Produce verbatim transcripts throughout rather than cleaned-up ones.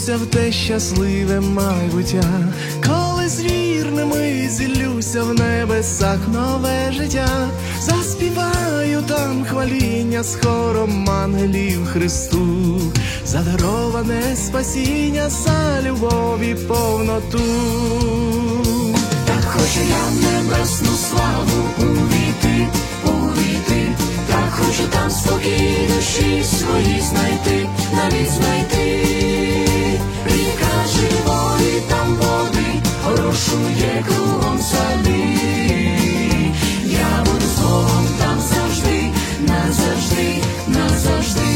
вдивлюся в те щасливе майбуття, коли з вірними зіллюся в небесах нове життя, заспіваю там хваління з хором ангелів Христу, за дароване спасіння, за любові повноту. Так хочу я в небесну славу увійти, увійти, так хочу там спокій душі свої знайти, навіть знайти. Ріка живої там води, орошує кругом сади. Я буду з Богом там завжди, назавжди, назавжди.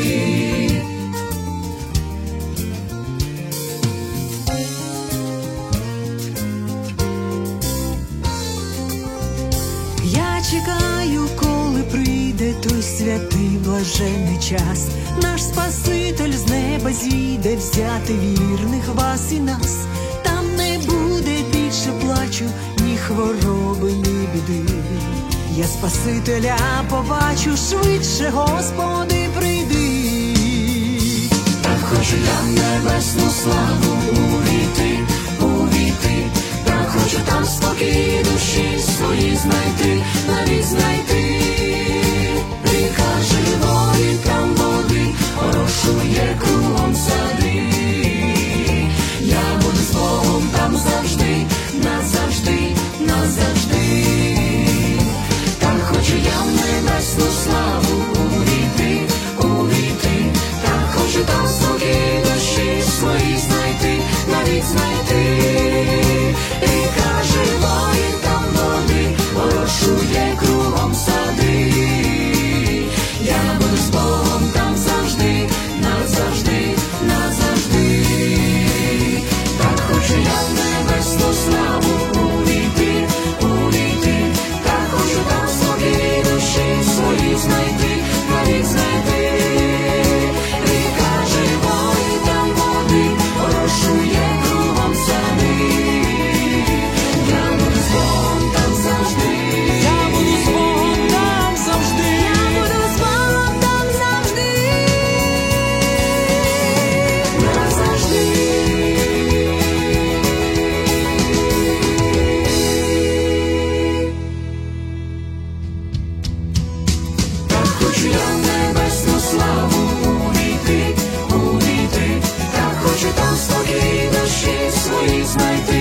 Я чекаю, коли прийде той святий блаженний час. Наш Спаситель з неба зійде взяти вірних вас і нас. Там не буде більше плачу, ні хвороби, ні біди. Я Спасителя побачу швидше, Господи, прийди. Так хочу я в небесну славу увійти, увійти, так хочу там спокій душі свої знайти, навіть знайти. Ріка живої там води, орошує кругом сади. Я буду з Богом там завжди, назавжди, назавжди. Так хочу я в небесну славу увійти, увійти, так хочу там спокій душі свої знайти, навіть знайти. Ріка живої там води, орошує кругом сади. Я буду з Богом там завжди, назавжди, назавжди. Так хочу я в небесну славу увійти, увійти, так хочу там спокій душі свої знайти, навіть знайти. Ріка живої там води, орошує кругом сади. Я буду з Богом там завжди. Я буду з Богом там завжди. Я буду з Богом там завжди. Назавжди. Так хочу я в небесну славу увійти, увійти, так хочу там спокій душі свої знайти,